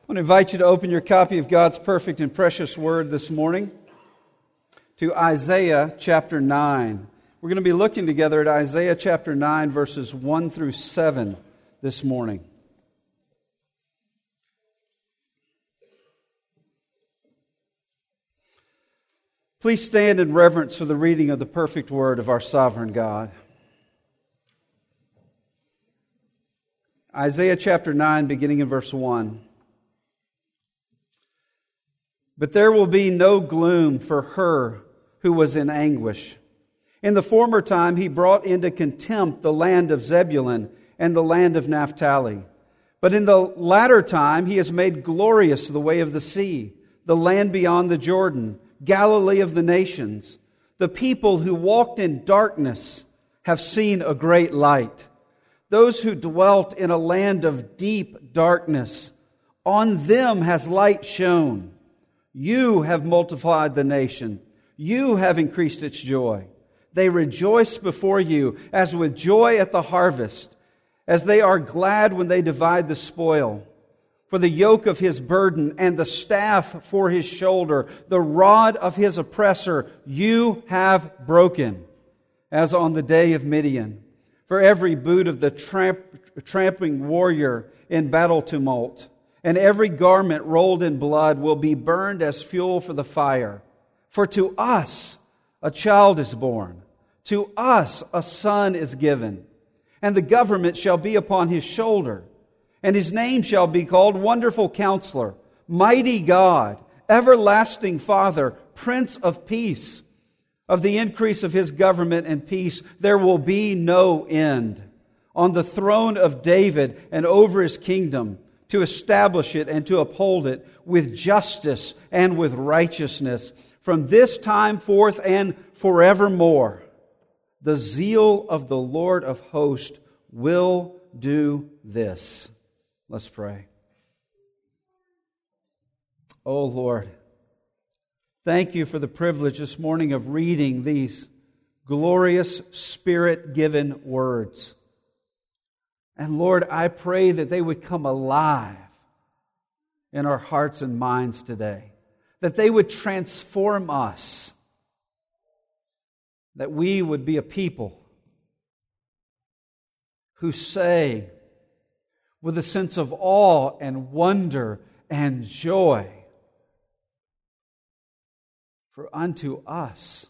I want to invite you to open your copy of God's perfect and precious Word this morning to Isaiah chapter 9. We're going to be looking together at Isaiah chapter 9, verses 1 through 7 this morning. Please stand in reverence for the reading of the perfect Word of our sovereign God. Isaiah chapter 9, beginning in verse 1. But there will be no gloom for her who was in anguish. In the former time he brought into contempt the land of Zebulun and the land of Naphtali. But in the latter time he has made glorious the way of the sea, the land beyond the Jordan, Galilee of the nations. The people who walked in darkness have seen a great light. Those who dwelt in a land of deep darkness, on them has light shone. You have multiplied the nation. You have increased its joy. They rejoice before you as with joy at the harvest, as they are glad when they divide the spoil. For the yoke of his burden and the staff for his shoulder, the rod of his oppressor, you have broken, as on the day of Midian. For every boot of the tramping warrior in battle tumult, and every garment rolled in blood will be burned as fuel for the fire. For to us a child is born, to us a son is given, and the government shall be upon his shoulder, and his name shall be called Wonderful Counselor, Mighty God, Everlasting Father, Prince of Peace. Of the increase of his government and peace there will be no end. On the throne of David and over his kingdom, to establish it and to uphold it with justice and with righteousness from this time forth and forevermore. The zeal of the Lord of hosts will do this. Let's pray. Oh Lord, thank you for the privilege this morning of reading these glorious Spirit-given words. And Lord, I pray that they would come alive in our hearts and minds today. That they would transform us. That we would be a people who say with a sense of awe and wonder and joy, for unto us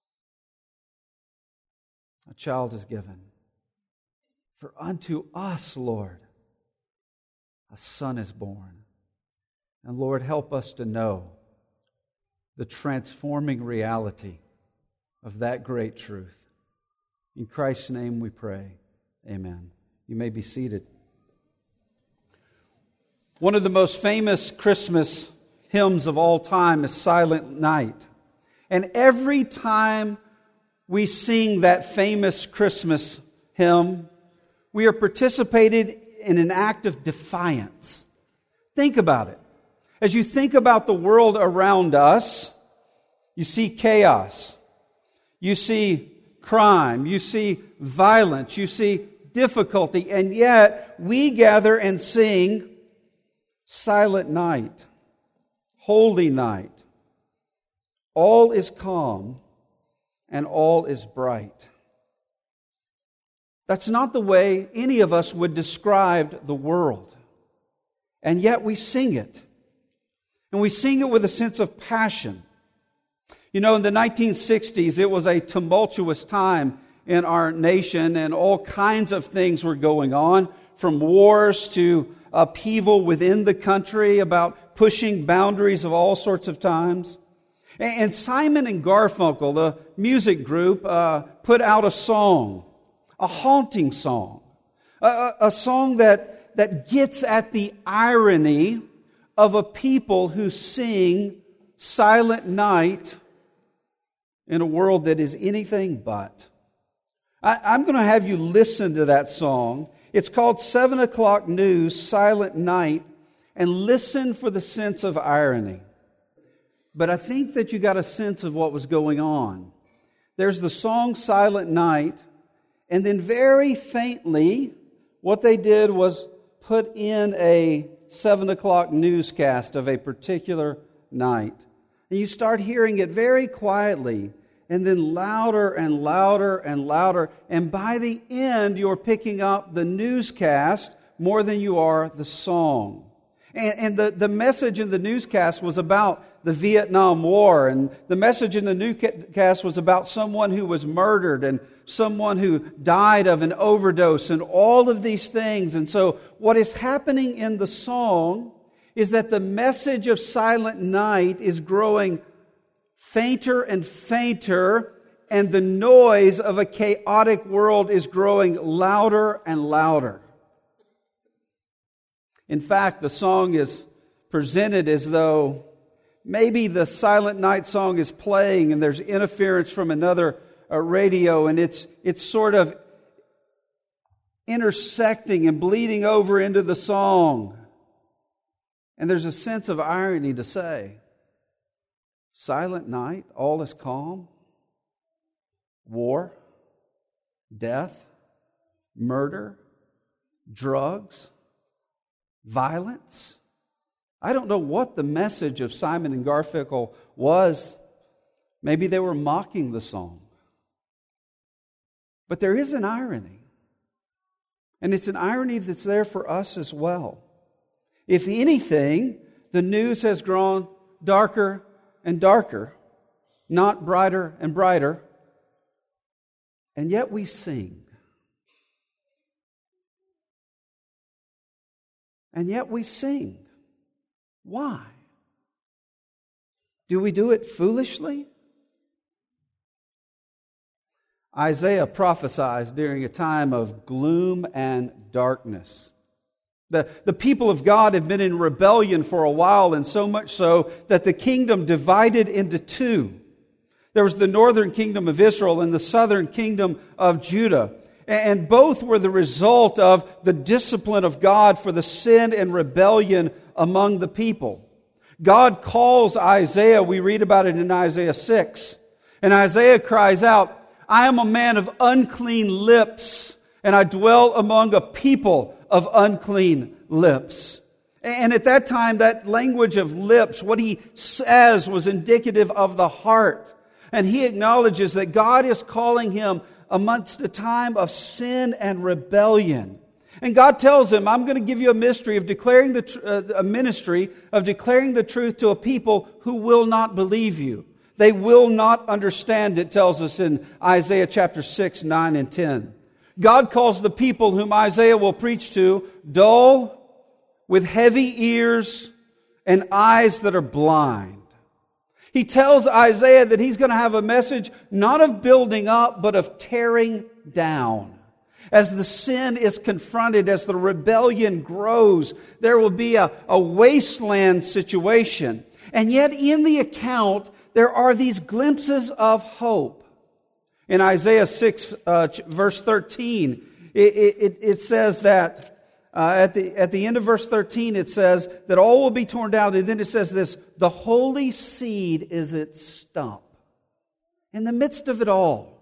a child is given. For unto us, Lord, a son is born. And Lord, help us to know the transforming reality of that great truth. In Christ's name we pray. Amen. You may be seated. One of the most famous Christmas hymns of all time is Silent Night. And every time we sing that famous Christmas hymn, we are participating in an act of defiance. Think about it. As you think about the world around us, you see chaos. You see crime. You see violence. You see difficulty. And yet, we gather and sing Silent Night, Holy Night. All is calm and all is bright. That's not the way any of us would describe the world. And yet we sing it. And we sing it with a sense of passion. You know, in the 1960s, it was a tumultuous time in our nation, and all kinds of things were going on, from wars to upheaval within the country, about pushing boundaries of all sorts of times. And Simon and Garfunkel, the music group, put out a song. A haunting song. A song that gets at the irony of a people who sing Silent Night in a world that is anything but. I'm going to have you listen to that song. It's called 7 O'Clock News, Silent Night, and listen for the sense of irony. But I think that you got a sense of what was going on. There's the song Silent Night, and then very faintly, what they did was put in a 7 o'clock newscast of a particular night. And you start hearing it very quietly, and then louder and louder and louder. And by the end, you're picking up the newscast more than you are the song. And the message in the newscast was about the Vietnam War. And the message in the newscast was about someone who was murdered and someone who died of an overdose and all of these things. And so what is happening in the song is that the message of Silent Night is growing fainter and fainter, and the noise of a chaotic world is growing louder and louder. In fact, the song is presented as though maybe the Silent Night song is playing and there's interference from another radio, and it's sort of intersecting and bleeding over into the song. And there's a sense of irony to say, silent night, all is calm, war, death, murder, drugs, violence. I don't know what the message of Simon and Garfunkel was. Maybe they were mocking the song. But there is an irony. And it's an irony that's there for us as well. If anything, the news has grown darker and darker, not brighter and brighter, and yet we sing. And yet we sing. Why? Do we do it foolishly? Isaiah prophesies during a time of gloom and darkness. The people of God have been in rebellion for a while, and so much so that the kingdom divided into two. There was the northern kingdom of Israel and the southern kingdom of Judah. And both were the result of the discipline of God for the sin and rebellion among the people. God calls Isaiah, we read about it in Isaiah 6. And Isaiah cries out, I am a man of unclean lips, and I dwell among a people of unclean lips. And at that time, that language of lips, what he says was indicative of the heart. And he acknowledges that God is calling him amongst a time of sin and rebellion. And God tells him, I'm going to give you a ministry of declaring the truth to a people who will not believe you. They will not understand, it tells us in Isaiah chapter 6, 9, and 10. God calls the people whom Isaiah will preach to dull, with heavy ears, and eyes that are blind. He tells Isaiah that he's going to have a message not of building up, but of tearing down. As the sin is confronted, as the rebellion grows, there will be a wasteland situation. And yet in the account, there are these glimpses of hope. In Isaiah 6, verse 13, it says that, at the end of verse 13, it says that all will be torn down. And then it says this, the holy seed is its stump. In the midst of it all,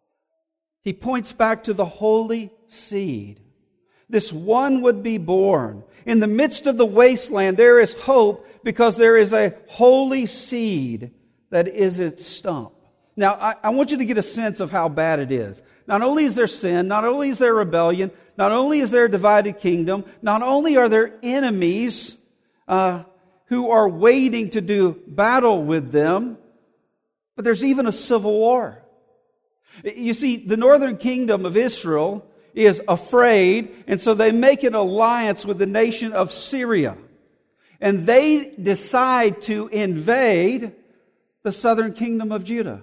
he points back to the holy seed. This one would be born. In the midst of the wasteland, there is hope because there is a holy seed that is its stump. Now, I want you to get a sense of how bad it is. Not only is there sin, not only is there rebellion, not only is there a divided kingdom, not only are there enemies who are waiting to do battle with them, but there's even a civil war. You see, the northern kingdom of Israel is afraid, and so they make an alliance with the nation of Syria. And they decide to invade the southern kingdom of Judah.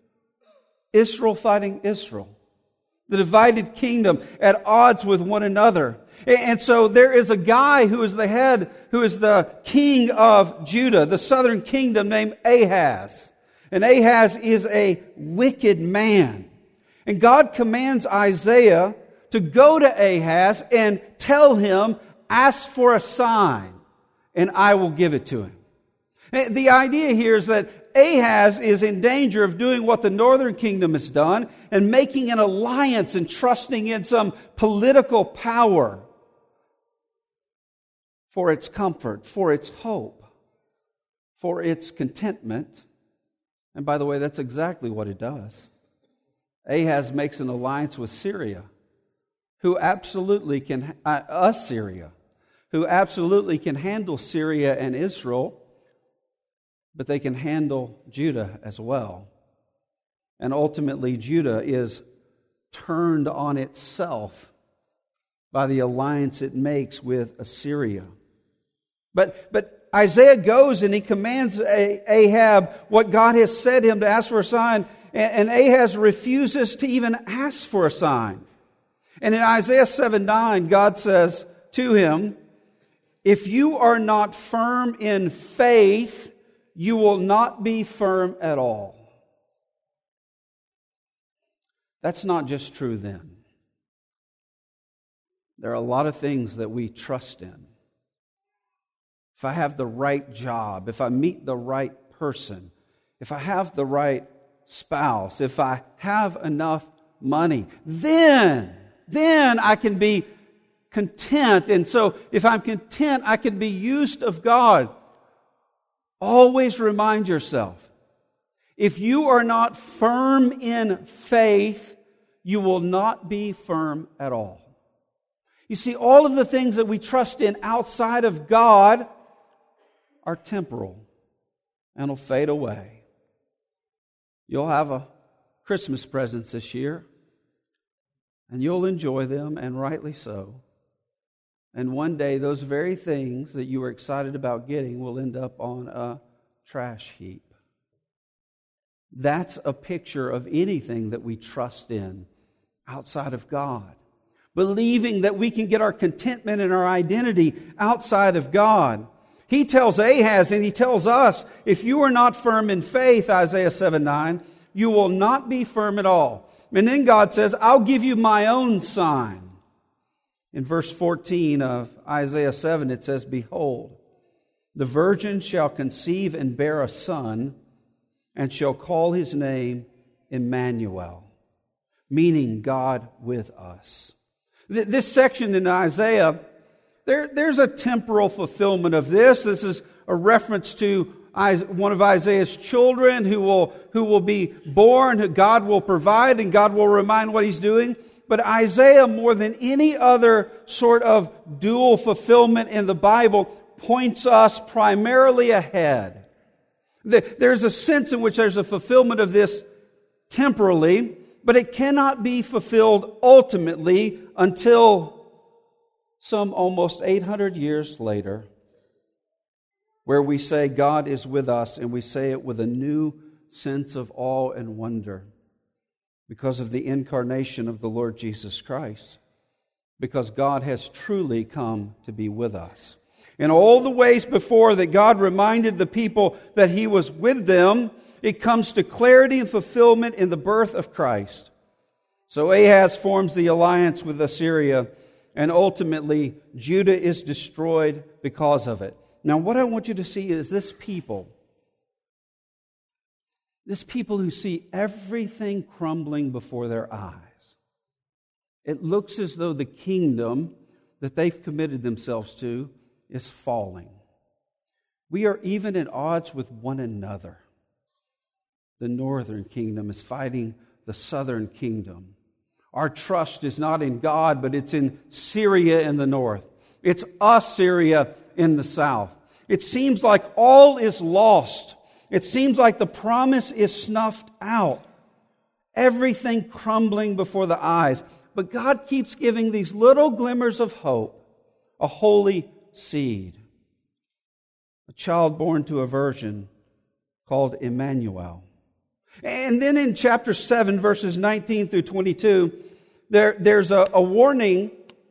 Israel fighting Israel. The divided kingdom at odds with one another. And so there is a guy who is the head, who is the king of Judah, the southern kingdom, named Ahaz. And Ahaz is a wicked man. And God commands Isaiah to go to Ahaz and tell him, ask for a sign, and I will give it to him. The idea here is that Ahaz is in danger of doing what the northern kingdom has done and making an alliance and trusting in some political power for its comfort, for its hope, for its contentment. And by the way, that's exactly what it does. Ahaz makes an alliance with Syria, who absolutely can, Assyria, who absolutely can handle Syria and Israel, but they can handle Judah as well. And ultimately, Judah is turned on itself by the alliance it makes with Assyria. But Isaiah goes and he commands Ahab what God has said him to ask for a sign, and Ahaz refuses to even ask for a sign. And in Isaiah 7:9, God says to him, "If you are not firm in faith, you will not be firm at all." That's not just true then. There are a lot of things that we trust in. If I have the right job, if I meet the right person, if I have the right spouse, if I have enough money, then I can be content. And so if I'm content, I can be used of God. Always remind yourself, if you are not firm in faith, you will not be firm at all. You see, all of the things that we trust in outside of God are temporal and will fade away. You'll have a Christmas presents this year, and you'll enjoy them, and rightly so. And one day, those very things that you were excited about getting will end up on a trash heap. That's a picture of anything that we trust in outside of God. Believing that we can get our contentment and our identity outside of God. He tells Ahaz and he tells us, if you are not firm in faith, Isaiah 7:9, you will not be firm at all. And then God says, I'll give you my own sign. In verse 14 of Isaiah 7, it says, "Behold, the virgin shall conceive and bear a son, and shall call his name Emmanuel," meaning God with us. This section in Isaiah, there's a temporal fulfillment of this. This is a reference to one of Isaiah's children who will be born, who God will provide, and God will remind what He's doing. But Isaiah, more than any other sort of dual fulfillment in the Bible, points us primarily ahead. There's a sense in which there's a fulfillment of this temporally, but it cannot be fulfilled ultimately until some almost 800 years later, where we say God is with us, and we say it with a new sense of awe and wonder because of the incarnation of the Lord Jesus Christ, because God has truly come to be with us. In all the ways before that God reminded the people that He was with them, it comes to clarity and fulfillment in the birth of Christ. So Ahaz forms the alliance with Assyria, and ultimately Judah is destroyed because of it. Now what I want you to see is this people who see everything crumbling before their eyes. It looks as though the kingdom that they've committed themselves to is falling. We are even at odds with one another. The northern kingdom is fighting the southern kingdom. Our trust is not in God, but it's in Syria in the north. It's Assyria in the south. It seems like all is lost. It seems like the promise is snuffed out. Everything crumbling before the eyes. But God keeps giving these little glimmers of hope. A holy seed. A child born to a virgin called Emmanuel. And then in chapter 7, verses 19 through 22, there's a warning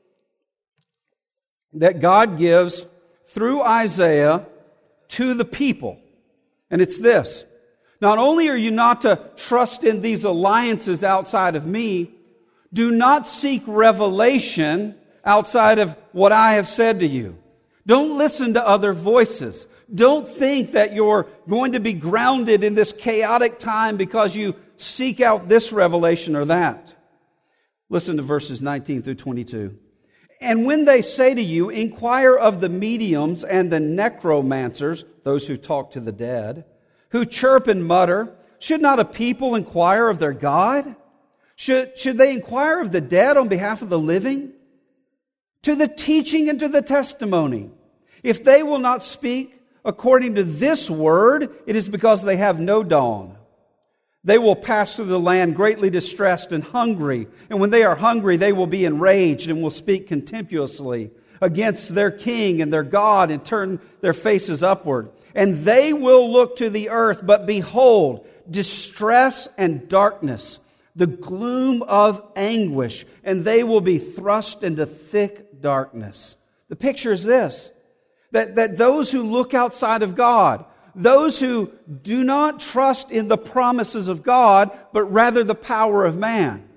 that God gives through Isaiah to the people. And it's this: not only are you not to trust in these alliances outside of me, do not seek revelation outside of what I have said to you. Don't listen to other voices. Don't think that you're going to be grounded in this chaotic time because you seek out this revelation or that. Listen to verses 19 through 22. And when they say to you, inquire of the mediums and the necromancers, those who talk to the dead, who chirp and mutter, should not a people inquire of their God? Should they inquire of the dead on behalf of the living? To the teaching and to the testimony. If they will not speak according to this word, it is because they have no dawn. They will pass through the land greatly distressed and hungry. And when they are hungry, they will be enraged and will speak contemptuously against their king and their God and turn their faces upward. And they will look to the earth, but behold, distress and darkness, the gloom of anguish, and they will be thrust into thick darkness. The picture is this, that those who look outside of God, those who do not trust in the promises of God, but rather the power of man,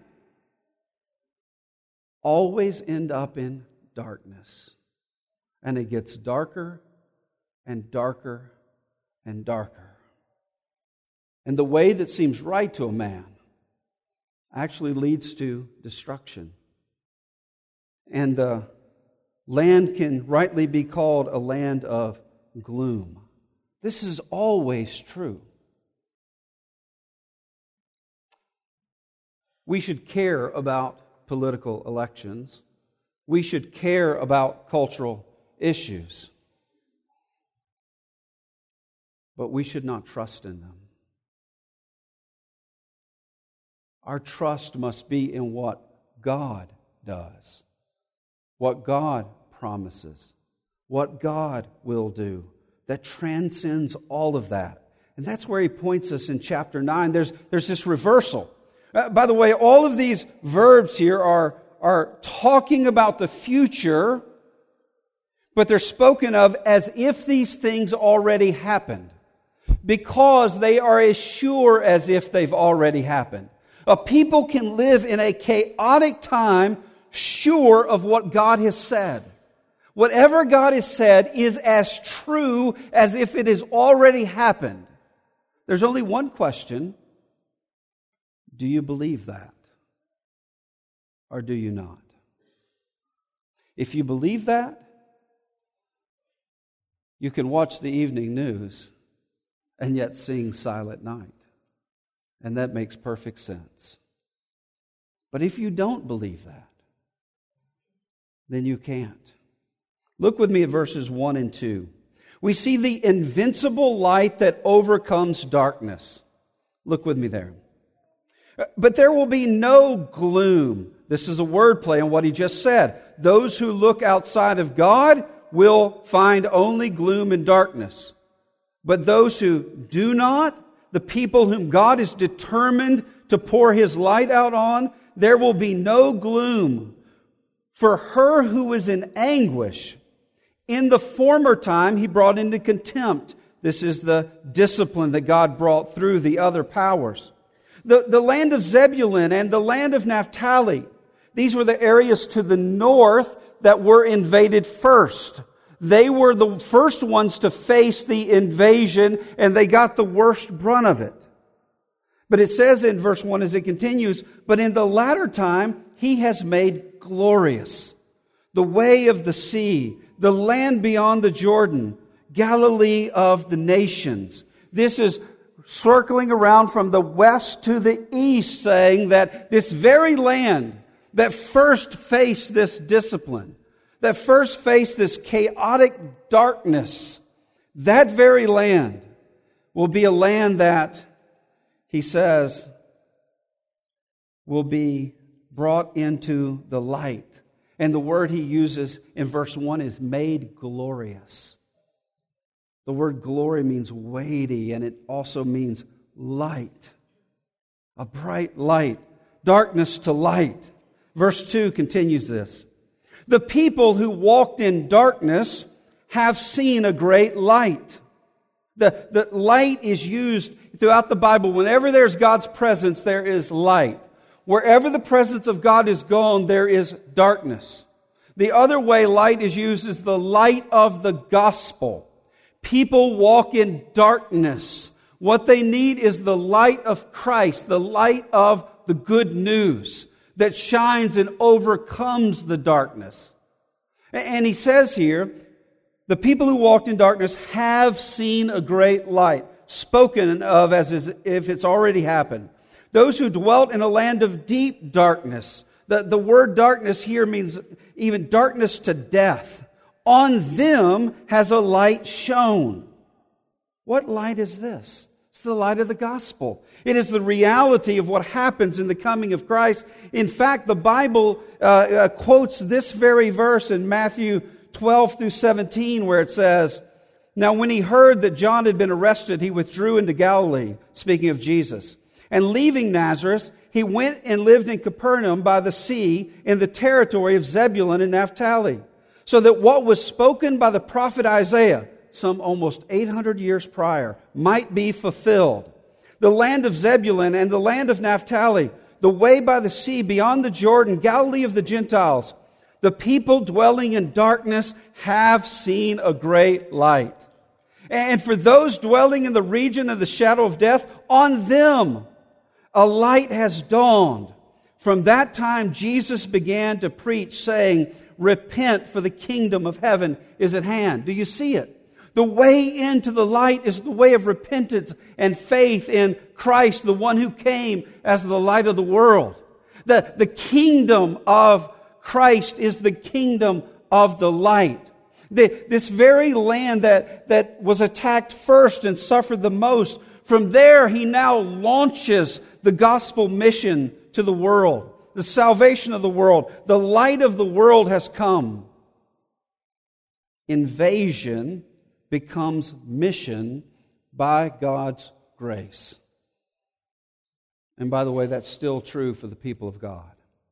always end up in darkness. And it gets darker and darker and darker. And the way that seems right to a man actually leads to destruction. And the land can rightly be called a land of gloom. This is always true. We should care about political elections. We should care about cultural issues. But we should not trust in them. Our trust must be in what God does, what God promises, what God will do. That transcends all of that. And that's where he points us in chapter 9. There's this reversal. By the way, all of these verbs here are talking about the future, but they're spoken of as if these things already happened, because they are as sure as if they've already happened. A people can live in a chaotic time sure of what God has said. Whatever God has said is as true as if it has already happened. There's only one question. Do you believe that? Or do you not? If you believe that, you can watch the evening news and yet sing Silent Night. And that makes perfect sense. But if you don't believe that, then you can't. Look with me at verses 1 and 2. We see the invincible light that overcomes darkness. Look with me there. But there will be no gloom. This is a wordplay on what he just said. Those who look outside of God will find only gloom and darkness. But those who do not, the people whom God is determined to pour His light out on, there will be no gloom. For her who is in anguish, in the former time He brought into contempt. This is the discipline that God brought through the other powers. The land of Zebulun and the land of Naphtali, these were the areas to the north that were invaded first. They were the first ones to face the invasion, and they got the worst brunt of it. But it says in verse 1 as it continues, but in the latter time He has made glorious the way of the sea, the land beyond the Jordan, Galilee of the nations. This is circling around from the west to the east, saying that this very land that first faced this discipline, that first faced this chaotic darkness, that very land will be a land that, he says, will be brought into the light. And the word he uses in verse 1 is made glorious. The word glory means weighty, and it also means light. A bright light. Darkness to light. Verse 2 continues this. The people who walked in darkness have seen a great light. The light is used throughout the Bible. Whenever there's God's presence, there is light. Wherever the presence of God is gone, there is darkness. The other way light is used is the light of the gospel. People walk in darkness. What they need is the light of Christ, the light of the good news that shines and overcomes the darkness. And he says here, the people who walked in darkness have seen a great light, spoken of as if it's already happened. Those who dwelt in a land of deep darkness. The word darkness here means even darkness to death. On them has a light shone. What light is this? It's the light of the gospel. It is the reality of what happens in the coming of Christ. In fact, the Bible quotes this very verse in Matthew 12 through 17, where it says, "Now when he heard that John had been arrested, he withdrew into Galilee," speaking of Jesus. "And leaving Nazareth, he went and lived in Capernaum by the sea in the territory of Zebulun and Naphtali, so that what was spoken by the prophet Isaiah, some almost 800 years prior, might be fulfilled. The land of Zebulun and the land of Naphtali, the way by the sea beyond the Jordan, Galilee of the Gentiles. The people dwelling in darkness have seen a great light. And for those dwelling in the region of the shadow of death, on them a light has dawned. From that time Jesus began to preach, saying, 'Repent, for the kingdom of heaven is at hand.'" Do you see it? The way into the light is the way of repentance and faith in Christ, the one who came as the light of the world. The kingdom of Christ is the kingdom of the light. This very land that was attacked first and suffered the most, from there he now launches the gospel mission to the world, the salvation of the world. The light of the world has come. Invasion becomes mission by God's grace. And by the way, that's still true for the people of God.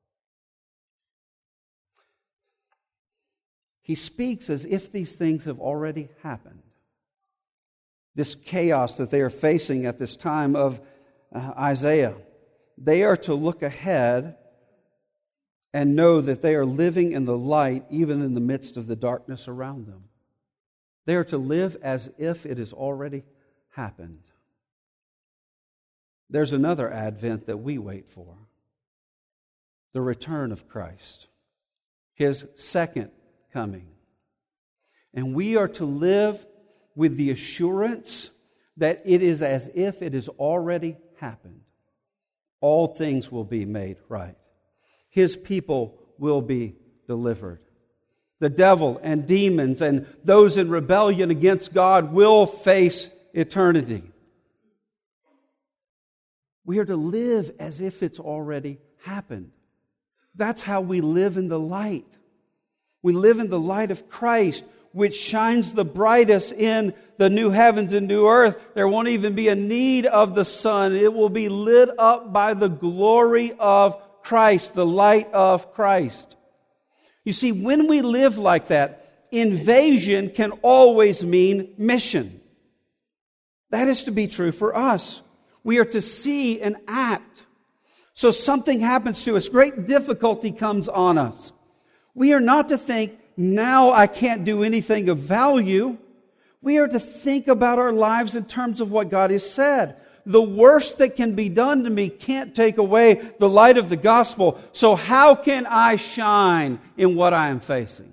He speaks as if these things have already happened. This chaos that they are facing at this time of Isaiah, they are to look ahead and know that they are living in the light even in the midst of the darkness around them. They are to live as if it has already happened. There's another advent that we wait for. The return of Christ. His second coming. And we are to live with the assurance that it is as if it has already happened. All things will be made right. His people will be delivered. The devil and demons and those in rebellion against God will face eternity. We are to live as if it's already happened. That's how we live in the light. We live in the light of Christ, which shines the brightest in the new heavens and new earth. There won't even be a need of the sun. It will be lit up by the glory of Christ, the light of Christ. You see, when we live like that, invasion can always mean mission. That is to be true for us. We are to see and act. So something happens to us, great difficulty comes on us. We are not to think, now I can't do anything of value. We are to think about our lives in terms of what God has said. The worst that can be done to me can't take away the light of the gospel. So how can I shine in what I am facing?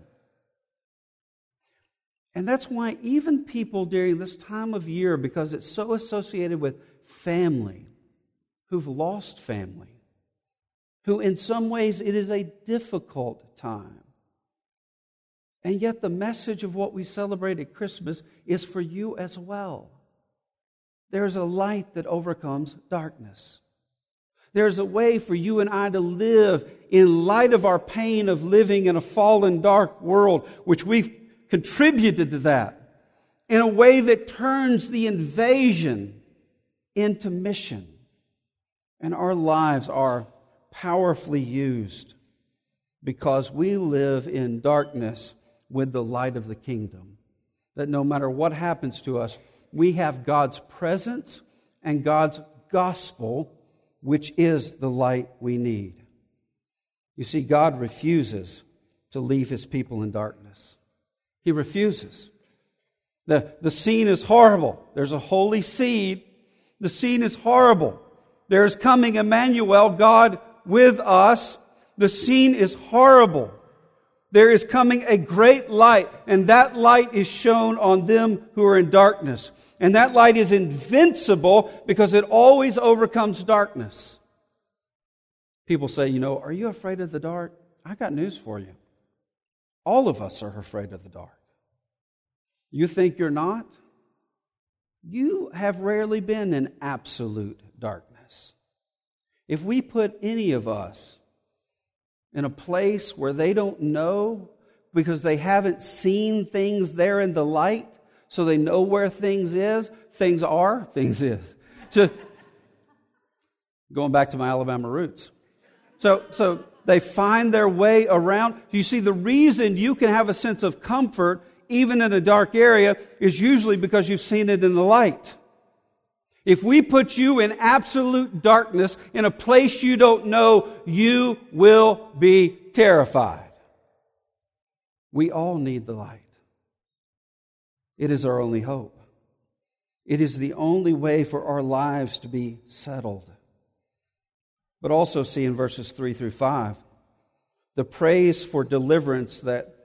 And that's why even people during this time of year, because it's so associated with family, who've lost family, who in some ways it is a difficult time. And yet the message of what we celebrate at Christmas is for you as well. There's a light that overcomes darkness. There's a way for you and I to live in light of our pain of living in a fallen, dark world, which we've contributed to that, in a way that turns the invasion into mission. And our lives are powerfully used because we live in darkness with the light of the kingdom. That no matter what happens to us, we have God's presence and God's gospel, which is the light we need. You see, God refuses to leave His people in darkness. He refuses. The scene is horrible. There's a holy seed. The scene is horrible. There's coming Emmanuel, God with us. The scene is horrible. There is coming a great light, and that light is shown on them who are in darkness. And that light is invincible because it always overcomes darkness. People say, are you afraid of the dark? I got news for you. All of us are afraid of the dark. You think you're not? You have rarely been in absolute darkness. If we put any of us in a place where they don't know because they haven't seen things there in the light, so they know where things is. So, going back to my Alabama roots. So they find their way around. You see, the reason you can have a sense of comfort even in a dark area is usually because you've seen it in the light. If we put you in absolute darkness, in a place you don't know, you will be terrified. We all need the light. It is our only hope. It is the only way for our lives to be settled. But also see in verses 3 through 5, the praise for deliverance that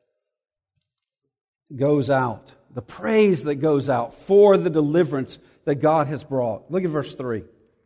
goes out. The praise that goes out for the deliverance that God has brought. Look at verse 3.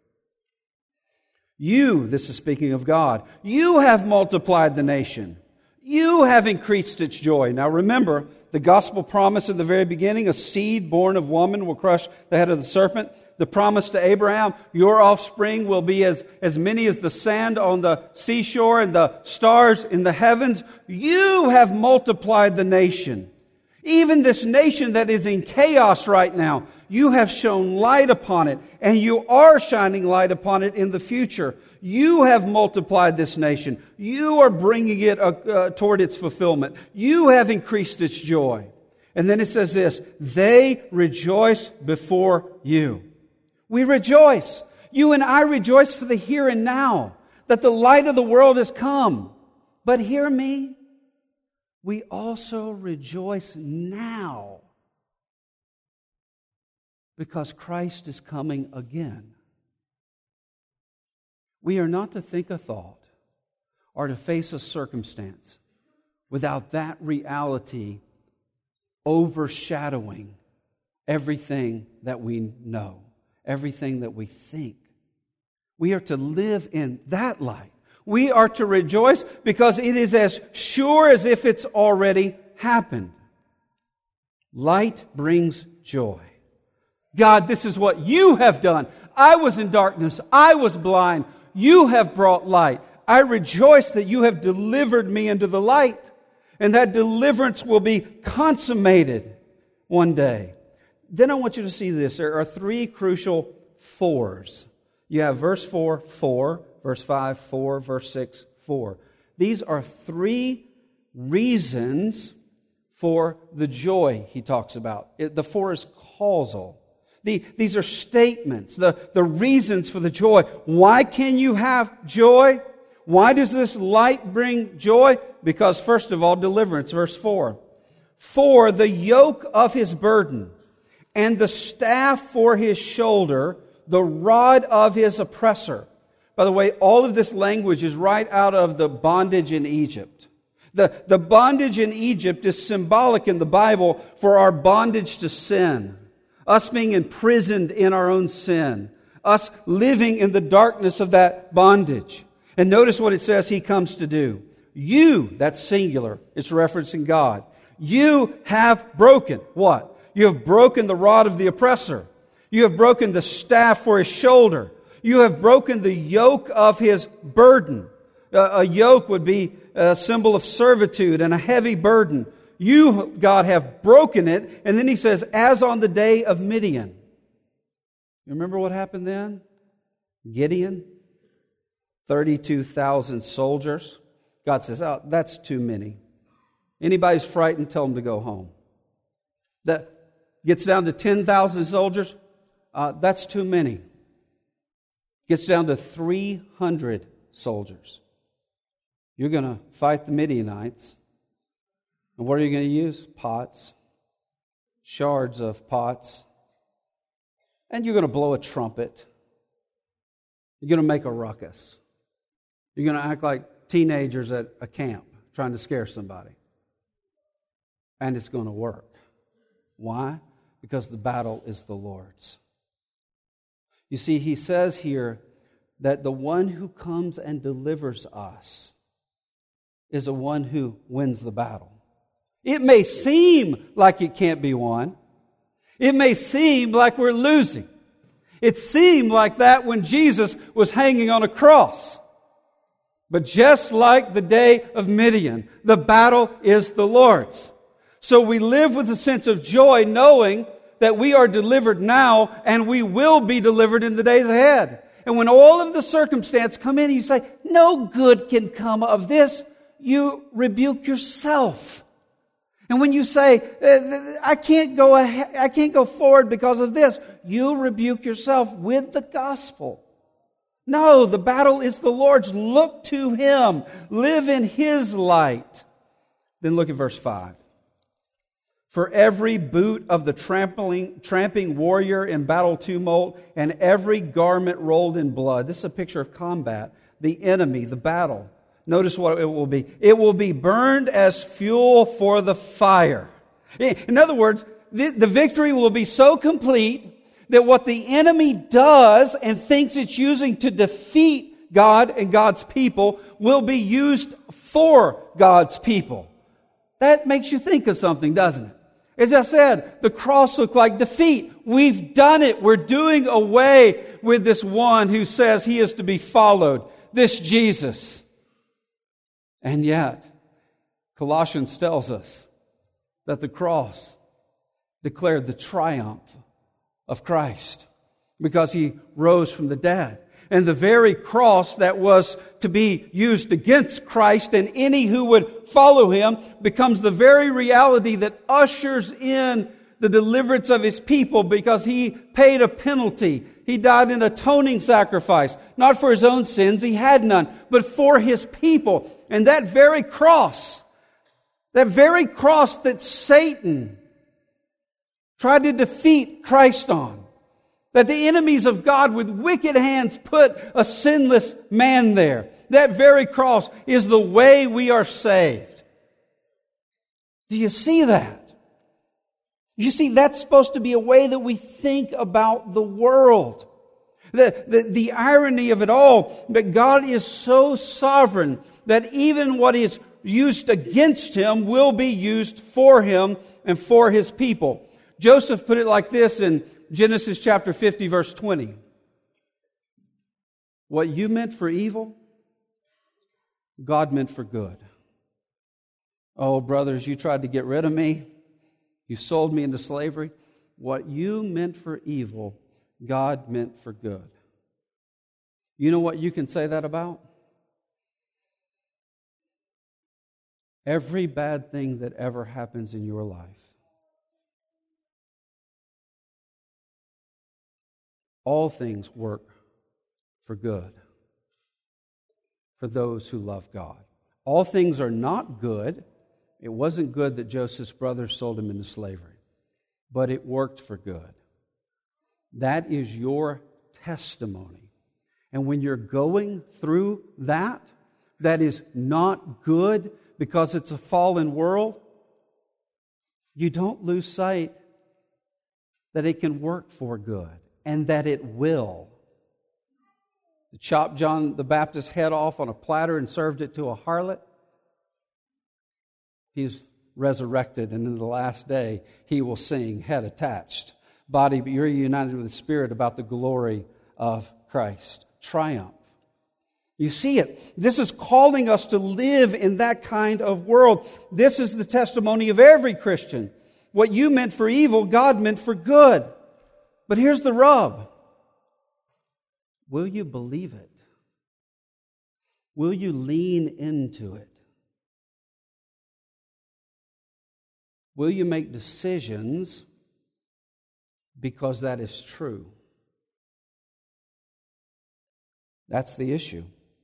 You, this is speaking of God, you have multiplied the nation. You have increased its joy. Now remember, the gospel promise in the very beginning, a seed born of woman will crush the head of the serpent. The promise to Abraham, your offspring will be as many as the sand on the seashore and the stars in the heavens. You have multiplied the nation. Even this nation that is in chaos right now, you have shown light upon it, and you are shining light upon it in the future. You have multiplied this nation. You are bringing it toward its fulfillment. You have increased its joy. And then it says this, they rejoice before you. We rejoice. You and I rejoice for the here and now, that the light of the world has come. But hear me, we also rejoice now because Christ is coming again. We are not to think a thought or to face a circumstance without that reality overshadowing everything that we know, everything that we think. We are to live in that light. We are to rejoice because it is as sure as if it's already happened. Light brings joy. God, this is what you have done. I was in darkness. I was blind. You have brought light. I rejoice that you have delivered me into the light. And that deliverance will be consummated one day. Then I want you to see this. There are three crucial fours. You have verse 4, 4. Verse 5, 4. Verse 6, 4. These are three reasons for the joy he talks about. The 4 is causal. These are statements, the reasons for the joy. Why can you have joy? Why does this light bring joy? Because first of all, deliverance. Verse 4. For the yoke of his burden and the staff for his shoulder, the rod of his oppressor. By the way, all of this language is right out of the bondage in Egypt. The bondage in Egypt is symbolic in the Bible for our bondage to sin. Us being imprisoned in our own sin. Us living in the darkness of that bondage. And notice what it says he comes to do. You, that's singular, it's referencing God. You have broken what? You have broken the rod of the oppressor. You have broken the staff for his shoulder. You have broken the yoke of his burden. A yoke would be a symbol of servitude and a heavy burden. You, God, have broken it. And then he says, as on the day of Midian. You remember what happened then? Gideon, 32,000 soldiers. God says, oh, that's too many. Anybody's frightened, tell them to go home. That gets down to 10,000 soldiers. That's too many. Gets down to 300 soldiers. You're going to fight the Midianites. And what are you going to use? Pots. Shards of pots. And you're going to blow a trumpet. You're going to make a ruckus. You're going to act like teenagers at a camp, trying to scare somebody. And it's going to work. Why? Because the battle is the Lord's. You see, he says here that the one who comes and delivers us is the one who wins the battle. It may seem like it can't be won. It may seem like we're losing. It seemed like that when Jesus was hanging on a cross. But just like the day of Midian, the battle is the Lord's. So we live with a sense of joy knowing that we are delivered now and we will be delivered in the days ahead. And when all of the circumstances come in, you say, no good can come of this, you rebuke yourself. And when you say, I can't go forward because of this, you rebuke yourself with the gospel. No, the battle is the Lord's. Look to Him. Live in His light. Then look at verse 5. For every boot of the tramping warrior in battle tumult, and every garment rolled in blood. This is a picture of combat, the enemy, the battle. Notice what it will be. It will be burned as fuel for the fire. In other words, the victory will be so complete that what the enemy does and thinks it's using to defeat God and God's people will be used for God's people. That makes you think of something, doesn't it? As I said, the cross looked like defeat. We've done it. We're doing away with this one who says he is to be followed, this Jesus. And yet, Colossians tells us that the cross declared the triumph of Christ because He rose from the dead. And the very cross that was to be used against Christ and any who would follow Him becomes the very reality that ushers in the deliverance of His people because He paid a penalty. He died an atoning sacrifice, not for His own sins, He had none, but for His people. And that very cross that Satan tried to defeat Christ on, that the enemies of God with wicked hands put a sinless man there. That very cross is the way we are saved. Do you see that? You see, that's supposed to be a way that we think about the world. The irony of it all, that God is so sovereign that even what is used against Him will be used for Him and for His people. Joseph put it like this in Genesis chapter 50, verse 20. What you meant for evil, God meant for good. Oh, brothers, you tried to get rid of me. You sold me into slavery. What you meant for evil, God meant for good. You know what you can say that about? Every bad thing that ever happens in your life. All things work for good for those who love God. All things are not good. It wasn't good that Joseph's brothers sold him into slavery, but it worked for good. That is your testimony. And when you're going through that is not good because it's a fallen world, you don't lose sight that it can work for good. And that it will. They chopped John the Baptist's head off on a platter and served it to a harlot. He's resurrected, and in the last day He will sing, head attached, body but you're united with the Spirit about the glory of Christ. Triumph. You see it. This is calling us to live in that kind of world. This is the testimony of every Christian. What you meant for evil, God meant for good. But here's the rub. Will you believe it? Will you lean into it? Will you make decisions because that is true? That's the issue.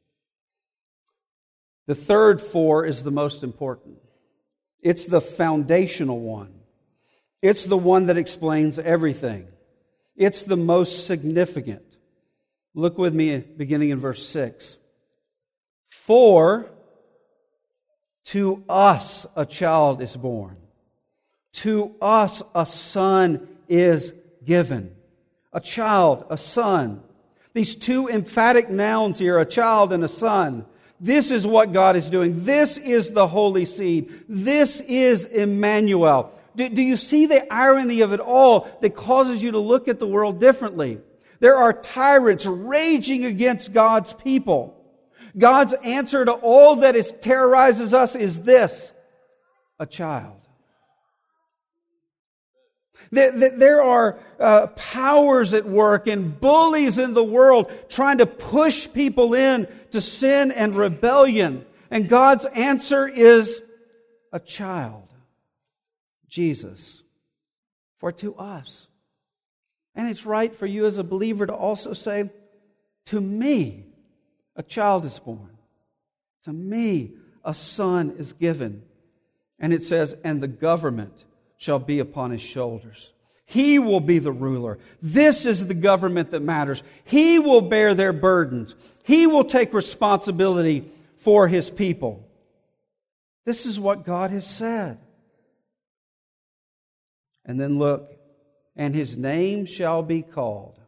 The third four is the most important. It's the foundational one. It's the one that explains everything. It's the most significant. Look with me beginning in verse 6. For To us a child is born. To us a son is given. A child, a son. These two emphatic nouns here, a child and a son. This is what God is doing. This is the Holy Seed. This is Emmanuel. Do you see the irony of it all that causes you to look at the world differently? There are tyrants raging against God's people. God's answer to all that terrorizes us is this: a child. There are powers at work and bullies in the world trying to push people in to sin and rebellion. And God's answer is a child, Jesus, for to us. And it's right for you as a believer to also say, to me, a child is born. To me, a son is given. And it says, and the government shall be upon his shoulders. He will be the ruler. This is the government that matters. He will bear their burdens. He will take responsibility for his people. This is what God has said. And then look, and his name shall be called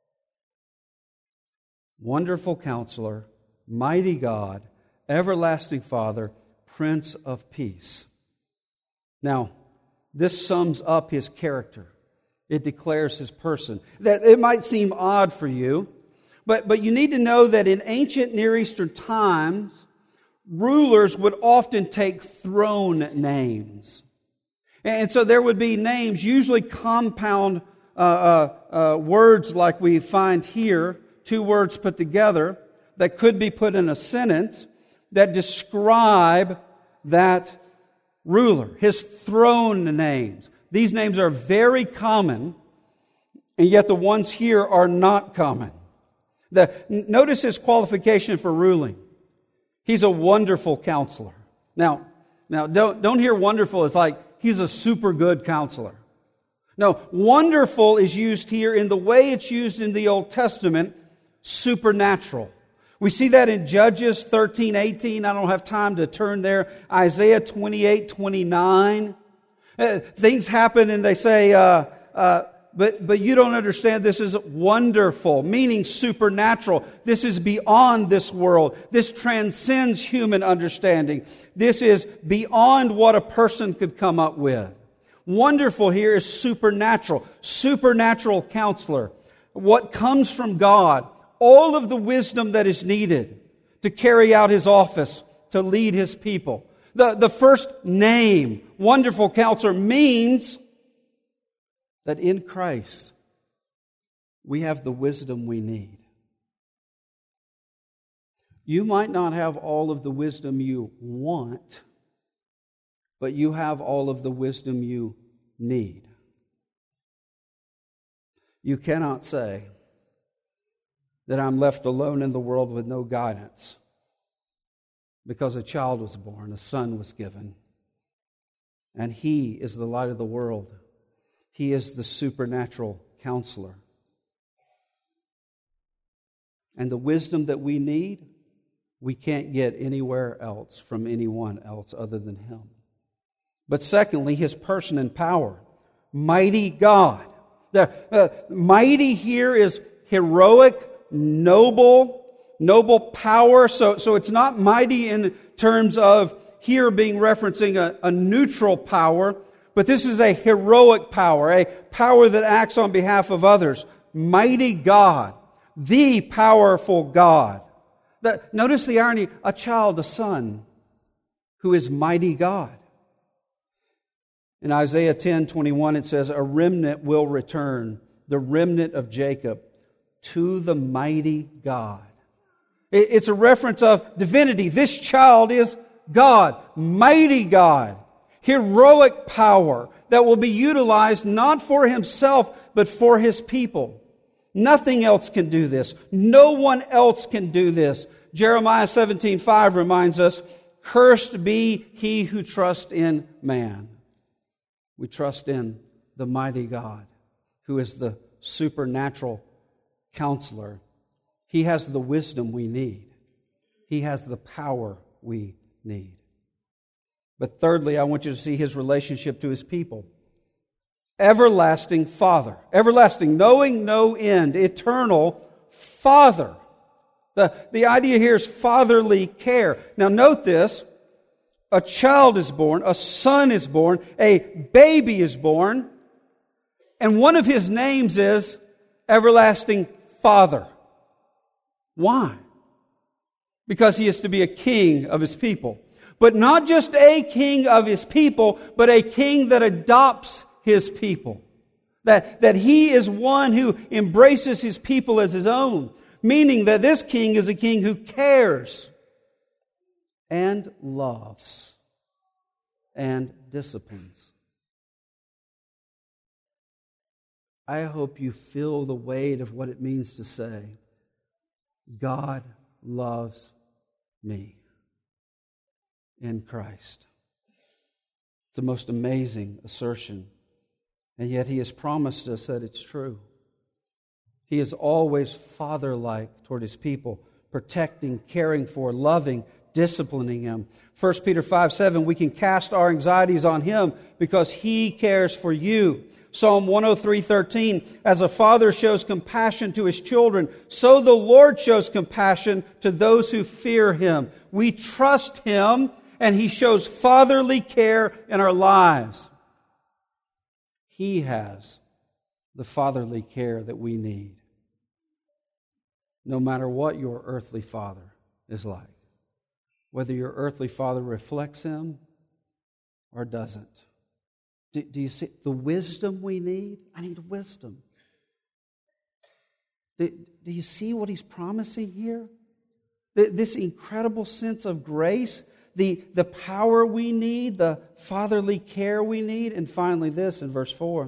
Wonderful Counselor, Mighty God, Everlasting Father, Prince of Peace. Now, this sums up his character. It declares his person. That it might seem odd for you, but you need to know that in ancient Near Eastern times, rulers would often take throne names. And so there would be names, usually compound words like we find here, two words put together, that could be put in a sentence that describe that ruler, his throne names. These names are very common, and yet the ones here are not common. Notice his qualification for ruling. He's a wonderful counselor. Now don't hear wonderful as like he's a super good counselor. No, wonderful is used here in the way it's used in the Old Testament, supernatural. We see that in Judges 13:18. I don't have time to turn there. Isaiah 28:29. Things happen and they say, but you don't understand. This is wonderful, meaning supernatural. This is beyond this world. This transcends human understanding. This is beyond what a person could come up with. Wonderful here is supernatural. Supernatural counselor. What comes from God. All of the wisdom that is needed to carry out his office, to lead his people. The first name, Wonderful Counselor, means that in Christ we have the wisdom we need. You might not have all of the wisdom you want, but you have all of the wisdom you need. You cannot say that I'm left alone in the world with no guidance because a child was born, a son was given, and he is the light of the world. He is the supernatural counselor. And the wisdom that we need, we can't get anywhere else from anyone else other than him. But secondly, his person and power. Mighty God. The mighty here is heroic, noble power. So it's not mighty in terms of here being referencing a neutral power, but this is a heroic power, a power that acts on behalf of others. Mighty God, the powerful God. Notice the irony, a child, a son, who is mighty God. In Isaiah 10:21 it says, a remnant will return, the remnant of Jacob, to the mighty God. It's a reference of divinity. This child is God, mighty God, heroic power that will be utilized not for himself, but for his people. Nothing else can do this. No one else can do this. Jeremiah 17:5 reminds us, cursed be he who trusts in man. We trust in the mighty God, who is the supernatural counselor. He has the wisdom we need. He has the power we need. But thirdly, I want you to see His relationship to His people. Everlasting Father. Everlasting, knowing no end. Eternal Father. The idea here is fatherly care. Now note this. A child is born. A son is born. A baby is born. And one of His names is Everlasting Father. Why? Because He is to be a king of His people. But not just a king of His people, but a king that adopts His people. That He is one who embraces His people as His own. Meaning that this king is a king who cares and loves and disciplines. I hope you feel the weight of what it means to say, God loves me in Christ. It's the most amazing assertion. And yet He has promised us that it's true. He is always father-like toward His people, protecting, caring for, loving, disciplining them. 1 Peter 5:7, we can cast our anxieties on Him because He cares for you. Psalm 103:13, as a father shows compassion to his children, so the Lord shows compassion to those who fear Him. We trust Him, and He shows fatherly care in our lives. He has the fatherly care that we need, no matter what your earthly father is like. Whether your earthly father reflects Him or doesn't. Do you see the wisdom we need? I need wisdom. Do you see what He's promising here? This incredible sense of grace, the power we need, the fatherly care we need, and finally this in verse 4.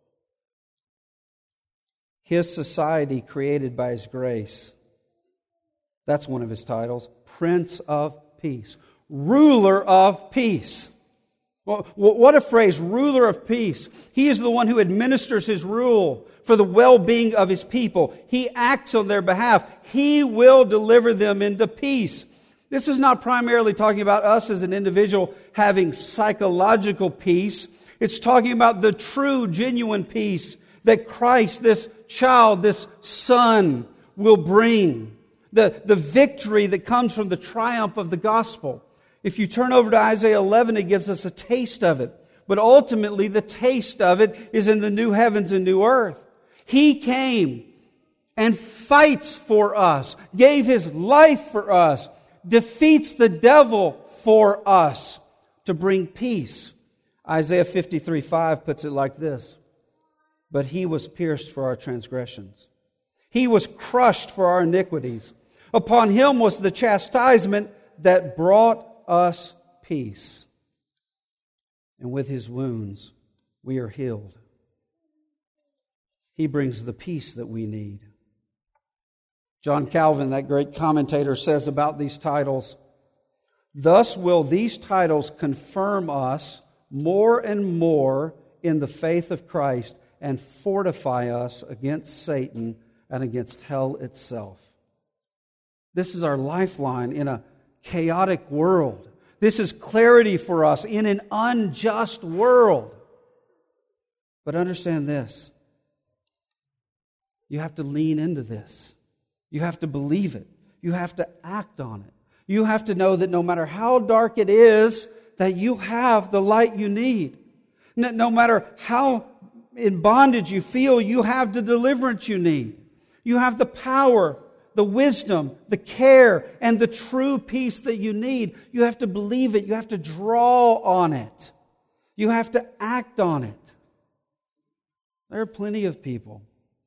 His society created by His grace. That's one of His titles. Prince of Peace. Ruler of peace. Well, what a phrase, ruler of peace. He is the one who administers His rule for the well-being of His people. He acts on their behalf. He will deliver them into peace. This is not primarily talking about us as an individual having psychological peace. It's talking about the true, genuine peace that Christ, this child, this son, will bring. The victory that comes from the triumph of the gospel. If you turn over to Isaiah 11, it gives us a taste of it. But ultimately, the taste of it is in the new heavens and new earth. He came and fights for us, gave His life for us, defeats the devil for us to bring peace. Isaiah 53:5 puts it like this. But He was pierced for our transgressions. He was crushed for our iniquities. Upon Him was the chastisement that brought us peace. And with His wounds we are healed. He brings the peace that we need. John Calvin, that great commentator, says about these titles, thus will these titles confirm us more and more in the faith of Christ and fortify us against Satan and against hell itself. This is our lifeline in a chaotic world. This is clarity for us in an unjust world. But understand this. You have to lean into this. You have to believe it. You have to act on it. You have to know that no matter how dark it is, that you have the light you need. No matter how in bondage you feel, you have the deliverance you need. You have the power, the wisdom, the care, and the true peace that you need. You have to believe it. You have to draw on it. You have to act on it. There are plenty of people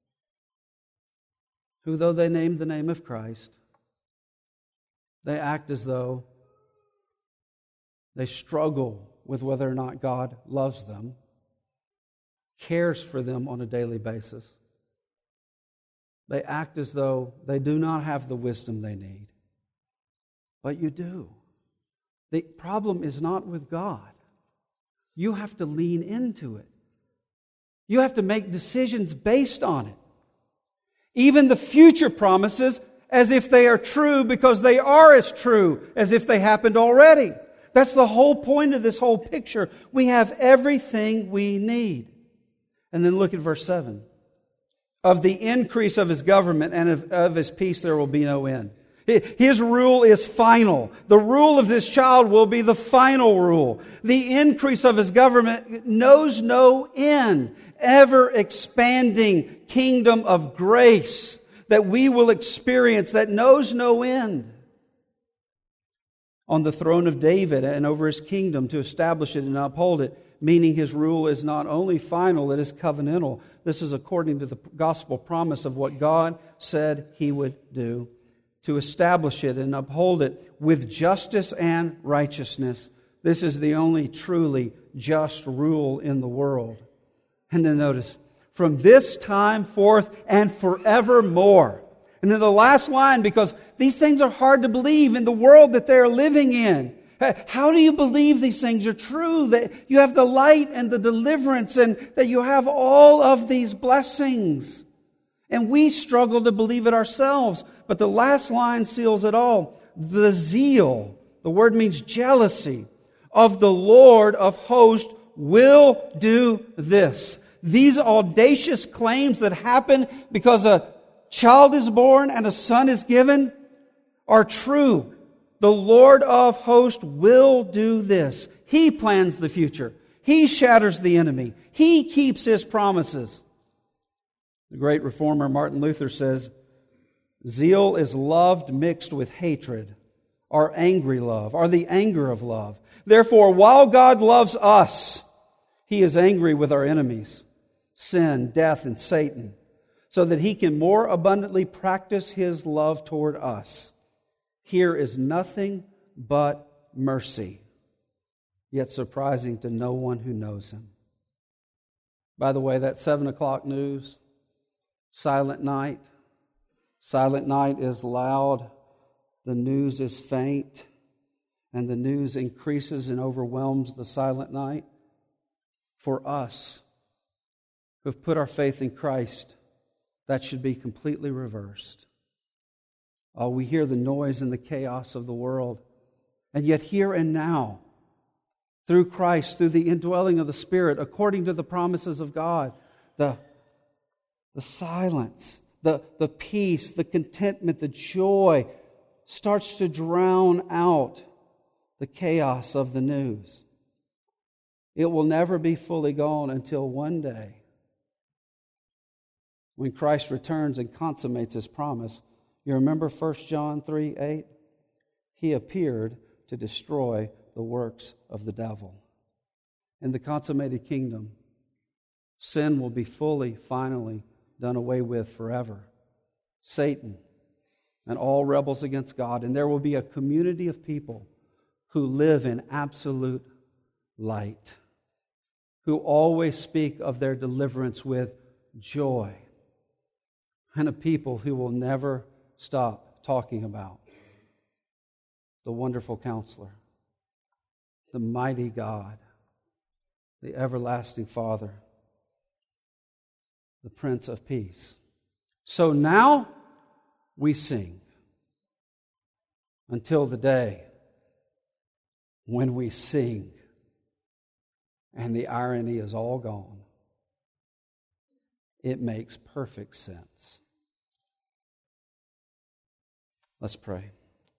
who, though they name the name of Christ, they act as though they struggle with whether or not God loves them, cares for them on a daily basis. They act as though they do not have the wisdom they need. But you do. The problem is not with God. You have to lean into it. You have to make decisions based on it. Even the future promises as if they are true because they are as true as if they happened already. That's the whole point of this whole picture. We have everything we need. And then look at verse 7. Of the increase of His government and of His peace there will be no end. His rule is final. The rule of this child will be the final rule. The increase of His government knows no end. Ever expanding kingdom of grace that we will experience that knows no end. On the throne of David and over His kingdom to establish it and uphold it, meaning His rule is not only final, it is covenantal. This is according to the gospel promise of what God said He would do, to establish it and uphold it with justice and righteousness. This is the only truly just rule in the world. And then notice, from this time forth and forevermore. And then the last line, because these things are hard to believe in the world that they're living in. How do you believe these things are true? That you have the light and the deliverance and that you have all of these blessings. And we struggle to believe it ourselves. But the last line seals it all. The zeal, the word means jealousy, of the Lord of hosts will do this. These audacious claims that happen because a child is born and a son is given are true. The Lord of hosts will do this. He plans the future. He shatters the enemy. He keeps His promises. The great reformer Martin Luther says, zeal is love mixed with hatred, or angry love, or the anger of love. Therefore, while God loves us, He is angry with our enemies, sin, death, and Satan, so that He can more abundantly practice His love toward us. Here is nothing but mercy, yet surprising to no one who knows Him. By the way, that 7 o'clock news, silent night. Silent night is loud. The news is faint. And the news increases and overwhelms the silent night. For us who have put our faith in Christ, that should be completely reversed. Oh, we hear the noise and the chaos of the world. And yet here and now, through Christ, through the indwelling of the Spirit, according to the promises of God, the silence, the peace, the contentment, the joy starts to drown out the chaos of the news. It will never be fully gone until one day, when Christ returns and consummates His promise. You remember 1 John 3:8? He appeared to destroy the works of the devil. In the consummated kingdom, sin will be fully, finally done away with forever. Satan and all rebels against God. And there will be a community of people who live in absolute light, who always speak of their deliverance with joy, and a people who will never stop talking about the wonderful Counselor, the mighty God, the everlasting Father, the Prince of Peace. So now we sing until the day when we sing and the irony is all gone. It makes perfect sense. Let's pray.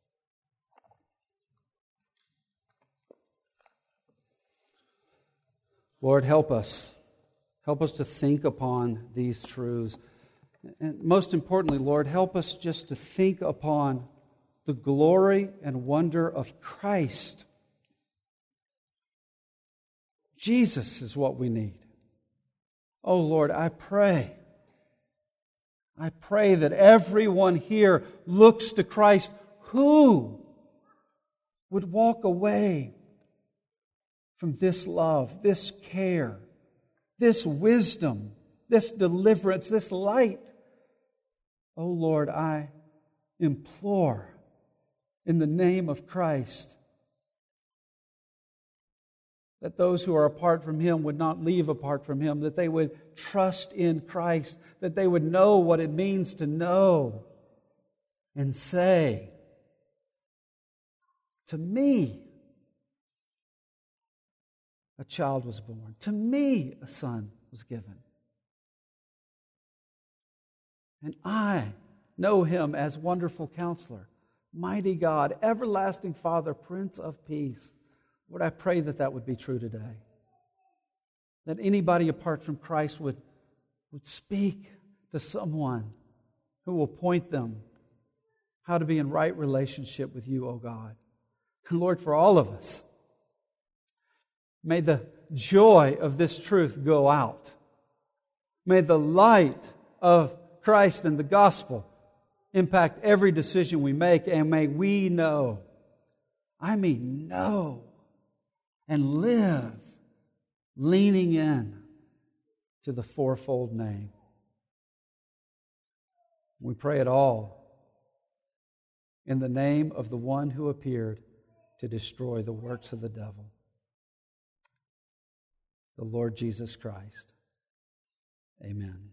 Lord, help us. Help us to think upon these truths. And most importantly, Lord, help us just to think upon the glory and wonder of Christ. Jesus is what we need. Oh, Lord, I pray that everyone here looks to Christ, who would walk away from this love, this care, this wisdom, this deliverance, this light. Oh Lord, I implore in the name of Christ that those who are apart from Him would not leave apart from Him, that they would trust in Christ, that they would know what it means to know and say, to me, a child was born. To me a son was given. And I know him as Wonderful Counselor, Mighty God, Everlasting Father, Prince of Peace. Lord, I pray that that would be true today. That anybody apart from Christ would speak to someone who will point them how to be in right relationship with you, O God. And Lord, for all of us, may the joy of this truth go out. May the light of Christ and the gospel impact every decision we make, and may we know, know and live leaning in to the fourfold name. We pray it all in the name of the one who appeared to destroy the works of the devil, the Lord Jesus Christ. Amen.